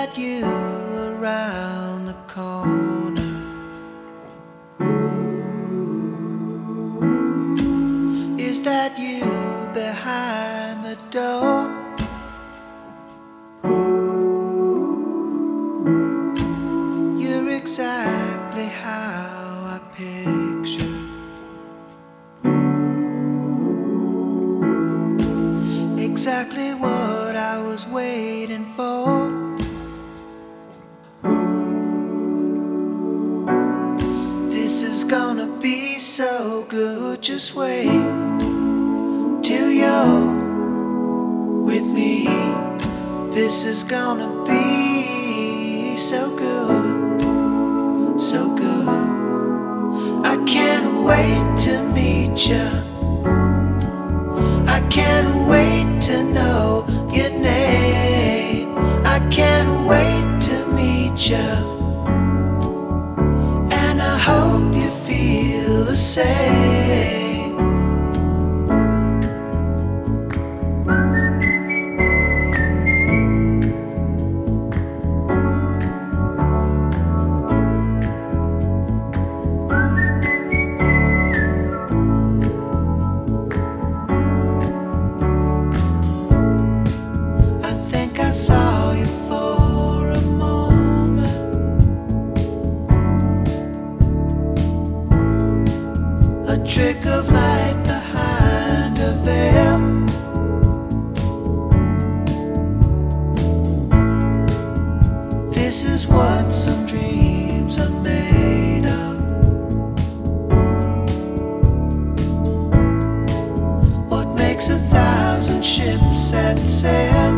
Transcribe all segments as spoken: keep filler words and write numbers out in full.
that you around the corner? Is that you behind the door? You're exactly how I picture. Exactly what I was waiting for. This is gonna be so good. Just wait till you're with me. This is gonna be so good, so good. I can't wait to meet you. I can't wait to know your name. I can't wait to meet you. And I hope you feel the same. Trick of light behind a veil. This is what some dreams are made of. What makes a thousand ships set sail?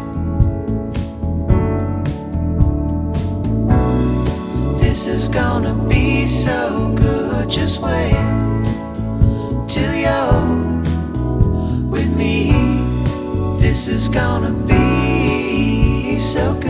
This is gonna be so good. Just wait till you're with me. This is gonna be so good.